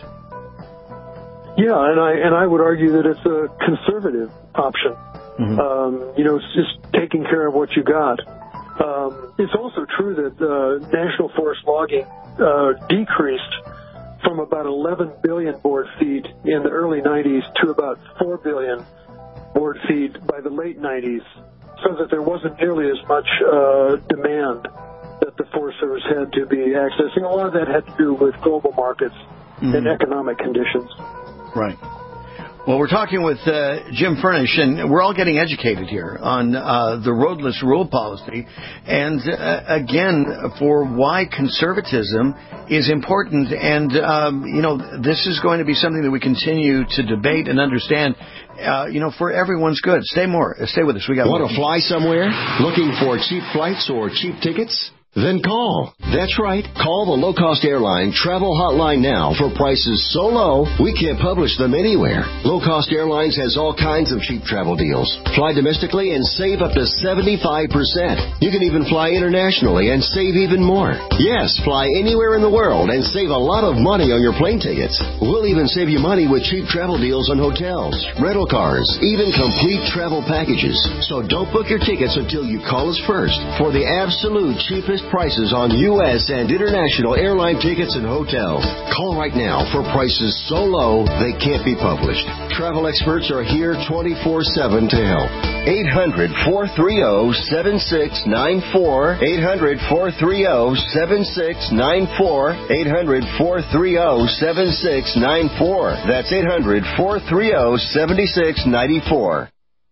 U: Yeah, and I and I would argue that it's a conservative option. Mm-hmm. Um, you know, it's just taking care of what you got. Um, it's also true that uh, national forest logging uh, decreased from about eleven billion board feet in the early nineties to about four billion board feet by the late nineties, so that there wasn't nearly as much uh, demand that the Forest Service had to be accessing. A lot of that had to do with global markets mm-hmm. and economic conditions.
N: Right. Well, we're talking with uh, Jim Furnish, and we're all getting educated here on uh, the roadless rule policy, and uh, again, for why conservatism is important. And, um, you know, this is going to be something that we continue to debate and understand, uh, you know, for everyone's good. Stay more. Stay with us. We got
A: Want to fly somewhere? Looking for cheap flights or cheap tickets? Then call. That's right. Call the low-cost airline travel hotline now for prices so low we can't publish them anywhere. Low-cost airlines has all kinds of cheap travel deals. Fly domestically and save up to seventy-five percent. You can even fly internationally and save even more. Yes, fly anywhere in the world and save a lot of money on your plane tickets. We'll even save you money with cheap travel deals on hotels, rental cars, even complete travel packages. So don't book your tickets until you call us first for the absolute cheapest prices on U S and international airline tickets and hotels. Call right now for prices so low they can't be published. Travel experts are here twenty-four seven to help. eight hundred, four three zero, seven six nine four. eight hundred, four three zero, seven six nine four. eight hundred, four three zero, seven six nine four. That's eight hundred, four three zero, seven six nine four.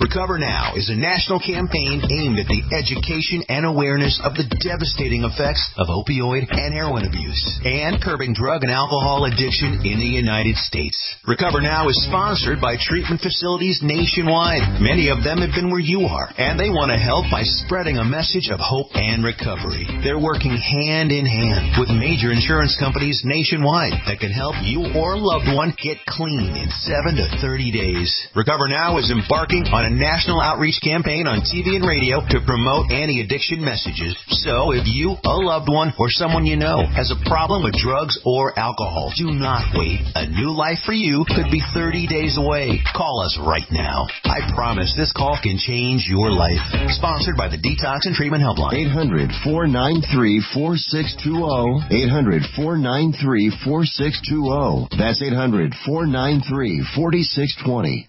D: Recover Now is a national campaign aimed at the education and awareness of the devastating effects of opioid and heroin abuse and curbing drug and alcohol addiction in the United States. Recover Now is sponsored by treatment facilities nationwide. Many of them have been where you are, and they want to help by spreading a message of hope and recovery. They're working hand in hand with major insurance companies nationwide that can help you or a loved one get clean in seven to thirty days. Recover Now is embarking on a national outreach campaign on T V and radio to promote anti-addiction messages. So if you, a loved one, or someone you know has a problem with drugs or alcohol, do not wait. A new life for you could be thirty days away. Call us right now. I promise this call can change your life. Sponsored by the Detox and Treatment Helpline.
A: eight hundred, four nine three, four six two zero. eight hundred, four nine three, four six two zero. That's eight hundred, four nine three, four six two zero.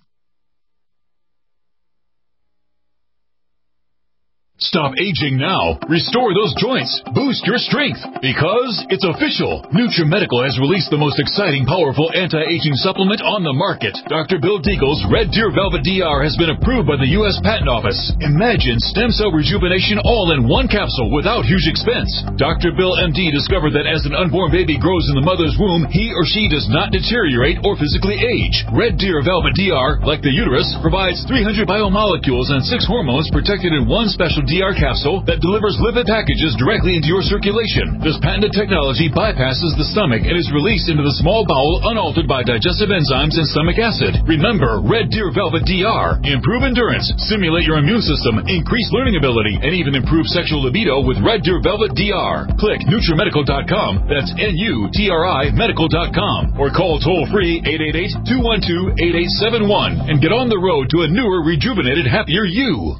V: Stop aging now. Restore those joints. Boost your strength. Because it's official. NutriMedical has released the most exciting, powerful anti-aging supplement on the market. Doctor Bill Deagle's Red Deer Velvet D R has been approved by the U S Patent Office. Imagine stem cell rejuvenation all in one capsule without huge expense. Doctor Bill M D discovered that as an unborn baby grows in the mother's womb, he or she does not deteriorate or physically age. Red Deer Velvet D R, like the uterus, provides three hundred biomolecules and six hormones protected in one special D R capsule that delivers lipid packages directly into your circulation. This patented technology bypasses the stomach and is released into the small bowel unaltered by digestive enzymes and stomach acid. Remember, Red Deer Velvet D R. Improve endurance, stimulate your immune system, increase learning ability, and even improve sexual libido with Red Deer Velvet D R. Click NutriMedical dot com. That's N U T R I medical dot com. Or call toll-free eight eight eight, two one two, eight eight seven one and get on the road to a newer, rejuvenated, happier you.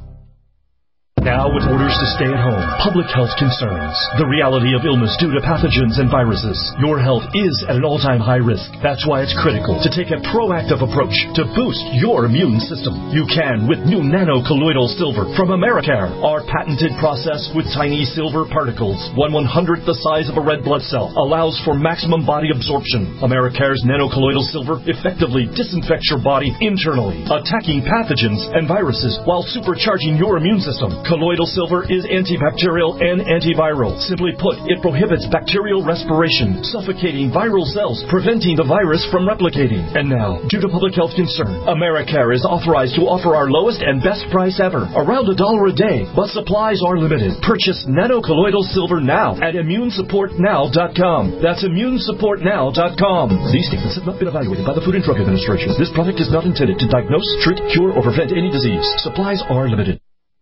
W: Now with orders to stay at home, public health concerns, the reality of illness due to pathogens and viruses, your health is at an all-time high risk. That's why it's critical to take a proactive approach to boost your immune system. You can with new nano-colloidal silver from Americare. Our patented process with tiny silver particles, one one-hundredth the size of a red blood cell, allows for maximum body absorption. Americare's nano-colloidal silver effectively disinfects your body internally, attacking pathogens and viruses while supercharging your immune system. Colloidal silver is antibacterial and antiviral. Simply put, it prohibits bacterial respiration, suffocating viral cells, preventing the virus from replicating. And now, due to public health concern, Americare is authorized to offer our lowest and best price ever, around a dollar a day, but supplies are limited. Purchase nano-colloidal silver now at immune support now dot com. That's immune support now dot com. These statements have not been evaluated by the Food and Drug Administration. This product is not intended to diagnose, treat, cure, or prevent any disease. Supplies are limited.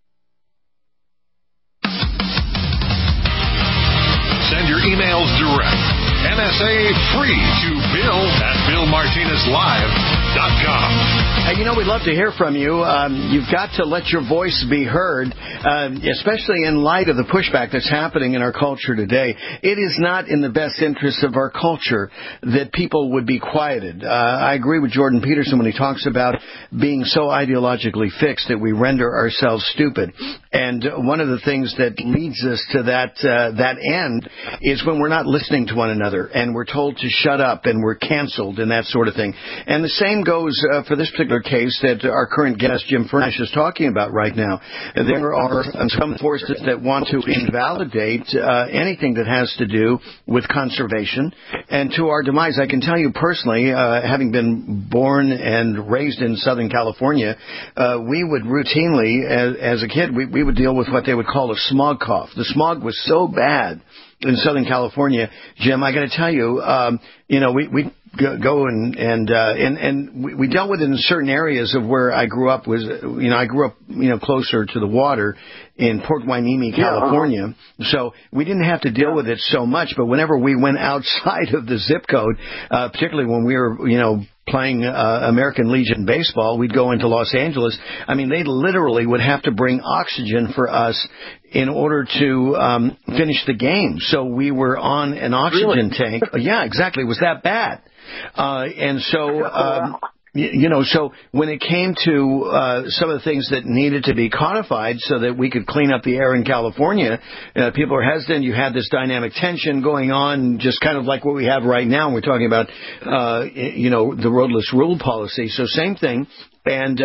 M: Emails direct. N S A free to Bill at Bill Martinez Live dot com.
N: Hey, you know, we'd love to hear from you. Um, you've got to let your voice be heard, uh, especially in light of the pushback that's happening in our culture today. It is not in the best interest of our culture that people would be quieted. Uh, I agree with Jordan Peterson when he talks about being so ideologically fixed that we render ourselves stupid. And one of the things that leads us to that uh, that end is when we're not listening to one another and we're told to shut up and we're canceled and that sort of thing. And the same goes uh, for this particular case that our current guest, Jim Furnash, is talking about right now. There are some forces that want to invalidate uh, anything that has to do with conservation. And to our demise, I can tell you personally, uh, having been born and raised in Southern California, uh, we would routinely, as, as a kid, we, we would deal with what they would call a smog cough. The smog was so bad in Southern California, Jim, I got to tell you, um, you know, we we go and and uh, and and we, we dealt with it in certain areas of where I grew up. Was you know I grew up you know closer to the water in Port Hueneme, California, yeah. So we didn't have to deal with it so much. But whenever we went outside of the zip code, uh, particularly when we were you know. playing uh, American Legion baseball, we'd go into Los Angeles. I mean, they literally would have to bring oxygen for us in order to um, finish the game. So we were on an oxygen really? tank. Yeah, exactly. It was that bad. Uh, and so... Um, You know, so when it came to uh, some of the things that needed to be codified so that we could clean up the air in California, uh, people are hesitant. You had this dynamic tension going on, just kind of like what we have right now. We're talking about, uh, you know, the roadless rule policy. So same thing. And, uh,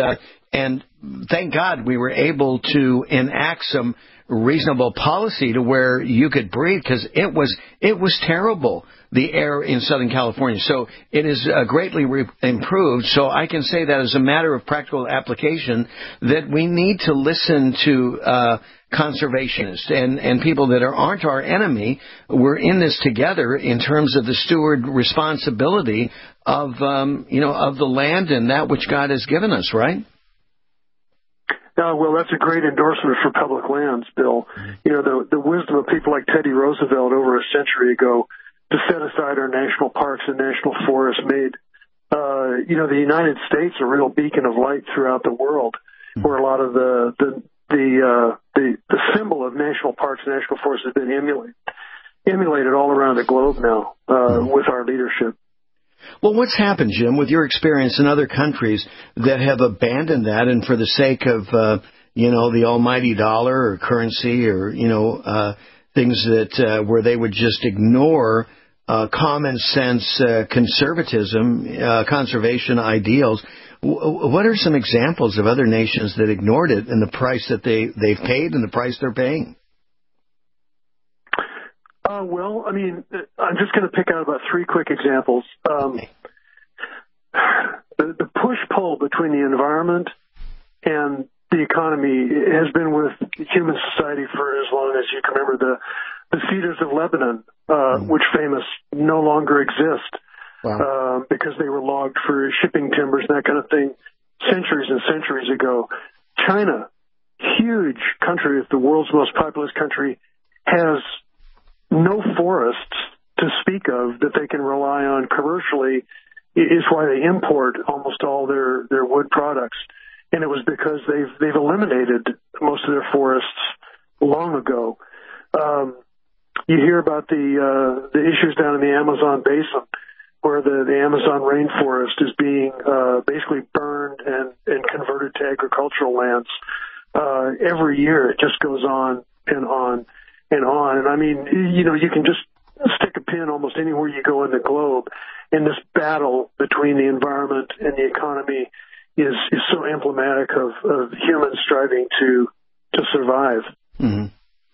N: And thank God we were able to enact some reasonable policy to where you could breathe, because it was it was terrible, the air in Southern California. So it is uh, greatly re- improved. So I can say that as a matter of practical application, that we need to listen to uh, conservationists and, and people that are, aren't our enemy. We're in this together in terms of the steward responsibility of um, you know of the land and that which God has given us, right?
U: Uh, well, that's a great endorsement for public lands, Bill. You know, the, the wisdom of people like Teddy Roosevelt over a century ago to set aside our national parks and national forests made, uh, you know, the United States a real beacon of light throughout the world, where a lot of the, the, the, uh, the, the symbol of national parks and national forests has been emulated, emulated all around the globe now, uh, with our leadership.
N: Well, what's happened, Jim, with your experience in other countries that have abandoned that, and for the sake of, uh, you know, the almighty dollar or currency, or, you know, uh, things that uh, where they would just ignore uh, common sense uh, conservatism, uh, conservation ideals? W- what are some examples of other nations that ignored it and the price that they, they've paid and the price they're paying?
U: Uh, well, I mean, I'm just going to pick out about three quick examples. Um, the, the push-pull between the environment and the economy has been with human society for as long as you can remember. The, the cedars of Lebanon, uh, mm-hmm. which famous, no longer exist wow. uh, because they were logged for shipping timbers and that kind of thing centuries and centuries ago. China, huge country, the world's most populous country, has no forests to speak of that they can rely on commercially, is why they import almost all their, their wood products. And it was because they've they've eliminated most of their forests long ago. Um, you hear about the uh, the issues down in the Amazon basin, where the, the Amazon rainforest is being uh, basically burned and, and converted to agricultural lands. Uh, every year it just goes on and on. and on. And I mean, you know, you can just stick a pin almost anywhere you go in the globe. And this battle between the environment and the economy is, is so emblematic of, of humans striving to, to survive.
N: Mm-hmm.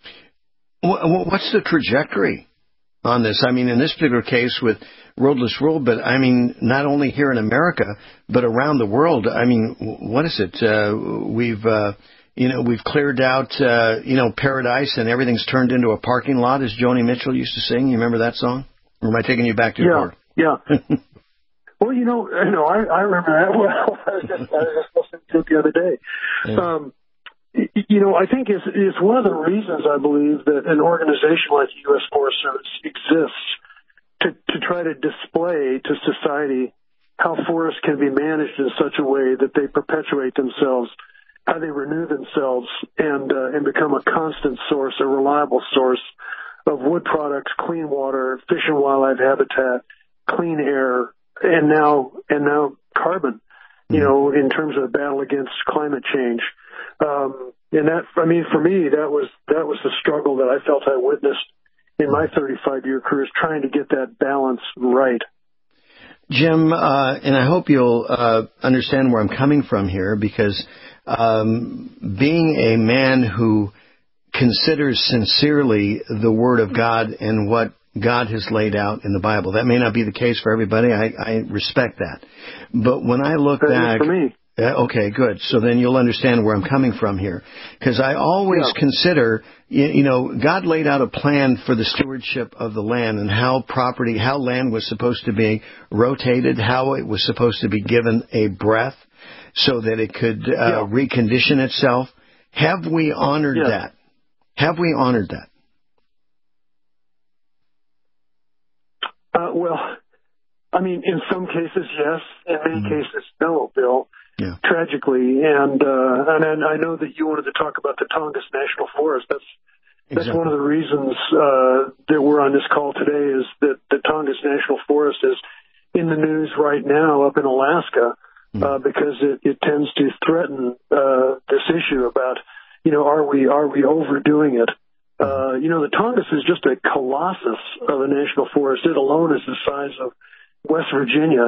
N: What's the trajectory on this? I mean, in this particular case with roadless rule, but I mean, not only here in America, but around the world. I mean, what is it? Uh, we've, uh, You know, we've cleared out, uh, you know, paradise and everything's turned into a parking lot, as Joni Mitchell used to sing. You remember that song? Or am I taking you back to your part?
U: Yeah, yeah. Well, you know, you know, I, I remember that well. I was just, I was just listening to it the other day. Yeah. Um, you know, I think it's, it's one of the reasons I believe that an organization like the U S Forest Service exists to, to try to display to society how forests can be managed in such a way that they perpetuate themselves, how they renew themselves and uh, and become a constant source, a reliable source of wood products, clean water, fish and wildlife habitat, clean air, and now and now carbon. You know, in terms of the battle against climate change, um, and that I mean, for me, that was that was the struggle that I felt I witnessed in my thirty-five year career, is trying to get that balance right.
N: Jim, uh, and I hope you'll uh, understand where I'm coming from here, because Um, being a man who considers sincerely the Word of God and what God has laid out in the Bible. That may not be the case for everybody. I, I respect that. But when I look
U: that
N: back...
U: Is for me.
N: Uh, okay, good. So then you'll understand where I'm coming from here. Because I always yeah. consider, you, you know, God laid out a plan for the stewardship of the land and how property, how land was supposed to be rotated, how it was supposed to be given a breath, so that it could uh, yeah. recondition itself. Have we honored yeah. that? Have we honored that?
U: Uh, well, I mean, in some cases, yes. In many mm-hmm. cases, no, Bill. Yeah. Tragically, and uh, and I know that you wanted to talk about the Tongass National Forest. That's that's exactly. one of the reasons uh, that we're on this call today. Is that the Tongass National Forest is in the news right now up in Alaska. Uh, because it, it tends to threaten uh, this issue about, you know, are we are we overdoing it? Uh, you know, the Tongass is just a colossus of a national forest. It alone is the size of West Virginia,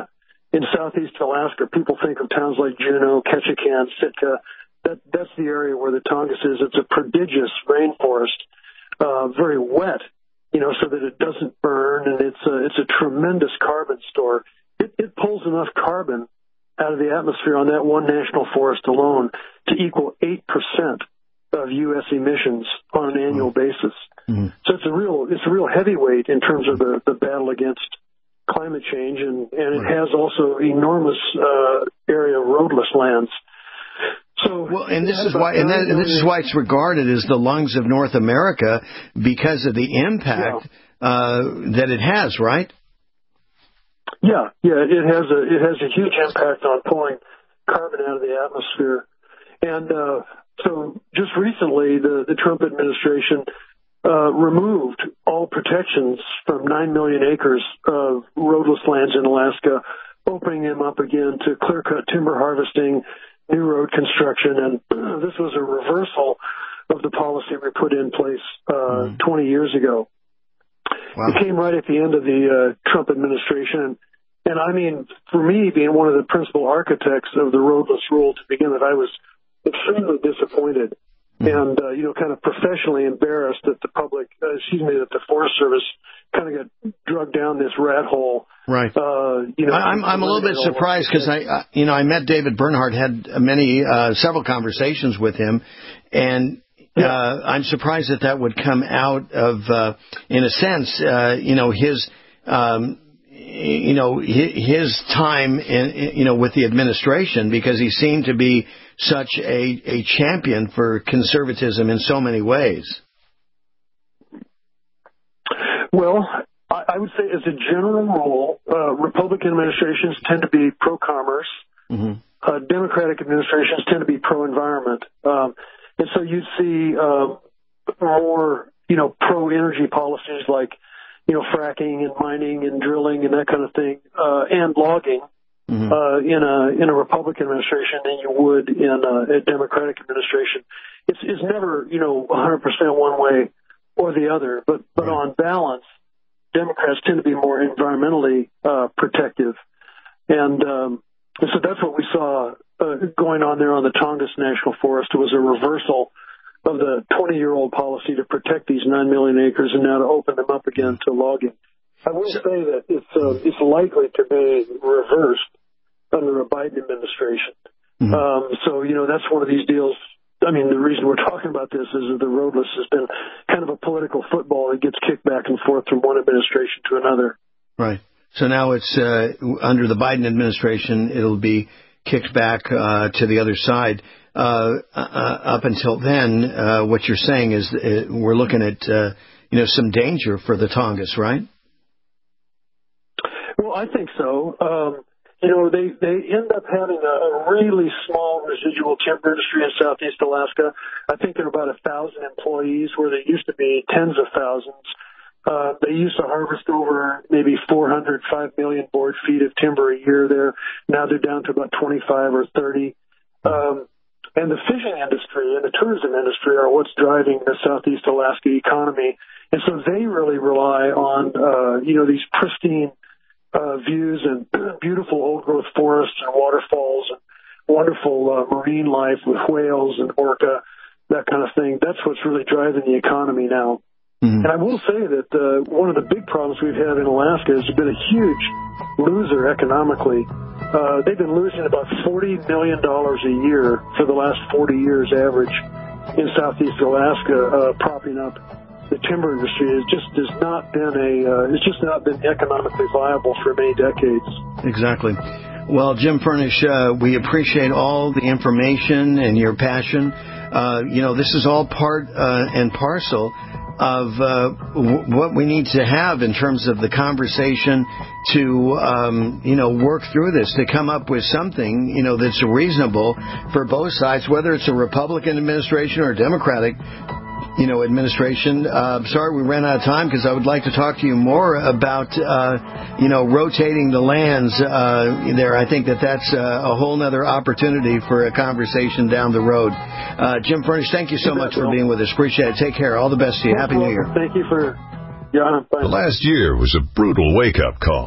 U: in southeast Alaska, people think of towns like Juneau, Ketchikan, Sitka. That, that's the area where the Tongass is. It's a prodigious rainforest, uh, very wet, you know, so that it doesn't burn, and it's a, it's a tremendous carbon store. It, it pulls enough carbon out of the atmosphere on that one national forest alone to equal eight percent of U S emissions on an annual basis. Mm-hmm. So it's a real, it's a real heavyweight in terms of the, the battle against climate change, and, and it has also enormous uh, area of roadless lands. So,
N: well, and this is why, and, that, and this is why it's regarded as the lungs of North America, because of the impact yeah. uh, that it has, right?
U: Yeah, yeah, it has a it has a huge impact on pulling carbon out of the atmosphere, and uh, so just recently, the the Trump administration uh, removed all protections from nine million acres of roadless lands in Alaska, opening them up again to clear-cut timber harvesting, new road construction, and uh, this was a reversal of the policy we put in place uh, mm. twenty years ago. Wow. It came right at the end of the uh, Trump administration, and, and I mean, for me, being one of the principal architects of the roadless rule to begin with, I was extremely disappointed mm. and, uh, you know, kind of professionally embarrassed that the public, uh, excuse me, that the Forest Service kind of got drugged down this rat hole.
N: Right.
U: Uh, you know,
N: I'm, I'm a little bit surprised because I, uh, you know, I met David Bernhardt, had many, uh, several conversations with him, and yeah. uh, I'm surprised that that would come out of, uh, in a sense, uh, you know, his, um, you know, his time in, you know, with the administration, because he seemed to be such a, a champion for conservatism in so many ways.
U: Well, I would say as a general rule, uh, Republican administrations tend to be pro-commerce. Mm-hmm. Uh, Democratic administrations tend to be pro-environment. Um, and so you see uh, more, you know, pro-energy policies like, you know, fracking and mining and drilling and that kind of thing, uh, and logging mm-hmm. uh, in a in a Republican administration than you would in a, a Democratic administration. It's, it's never, you know, one hundred percent one way or the other, but, but on balance, Democrats tend to be more environmentally uh, protective. And, um, and so that's what we saw uh, going on there on the Tongass National Forest. It was a reversal of the twenty-year-old policy to protect these nine million acres and now to open them up again to logging. I will say that it's, uh, it's likely to be reversed under a Biden administration. Mm-hmm. Um, so, you know, that's one of these deals. I mean, the reason we're talking about this is that the roadless has been kind of a political football that gets kicked back and forth from one administration to another.
N: Right. So now it's uh, under the Biden administration, it'll be kicked back uh, to the other side. Uh, uh, up until then, uh, what you're saying is uh, we're looking at, uh, you know, some danger for the Tongass, right?
U: Well, I think so. Um, You know, they, they end up having a, a really small residual timber industry in southeast Alaska. I think there are about a thousand employees where there used to be tens of thousands. Uh, they used to harvest over maybe four hundred, five million board feet of timber a year there. Now they're down to about twenty-five or thirty. Um, and the fishing industry and the tourism industry are what's driving the southeast Alaska economy. And so they really rely on, uh, you know, these pristine Uh, views and beautiful old-growth forests and waterfalls and wonderful uh, marine life with whales and orca, that kind of thing. That's what's really driving the economy now. Mm-hmm. And I will say that uh, one of the big problems we've had in Alaska has been a huge loser economically. Uh, they've been losing about forty million dollars a year for the last forty years average in southeast Alaska, uh, propping up the timber industry. Has just has not been a uh, it's just not been economically viable for many decades.
N: Exactly. Well, Jim Furnish, uh, we appreciate all the information and your passion. Uh, you know, this is all part uh, and parcel of uh, w- what we need to have in terms of the conversation to, um, you know, work through this, to come up with something, you know, that's reasonable for both sides, whether it's a Republican administration or a Democratic you know, administration. Uh, sorry we ran out of time because I would like to talk to you more about, uh, you know, rotating the lands uh, there. I think that that's uh, a whole other opportunity for a conversation down the road. Uh, Jim Furnish, thank you so much for being with us. Appreciate it. Take care. All the best to you. Happy New Year.
U: Thank you for... Yeah,
C: the last year was a brutal wake-up call.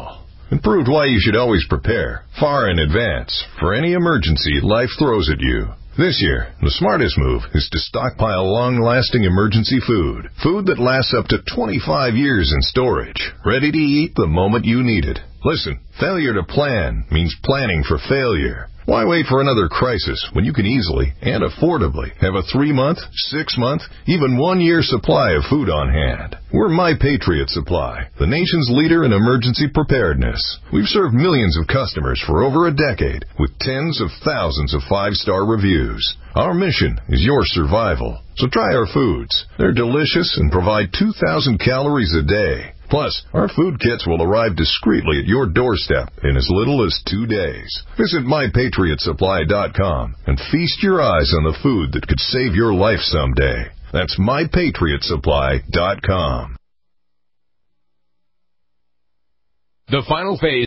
F: and proved why you should always prepare, far in advance, for any emergency life throws at you. This year, the smartest move is to stockpile long-lasting emergency food. Food that lasts up to twenty-five years in storage, ready to eat the moment you need it. Listen, failure to plan means planning for failure. Why wait for another crisis when you can easily and affordably have a three-month, six-month, even one-year supply of food on hand? We're My Patriot Supply, the nation's leader in emergency preparedness. We've served millions of customers for over a decade with tens of thousands of five-star reviews. Our mission is your survival. So try our foods. They're delicious and provide two thousand calories a day. Plus, our food kits will arrive discreetly at your doorstep in as little as two days. Visit my patriot supply dot com and feast your eyes on the food that could save your life someday. That's my patriot supply dot com.
G: The final phase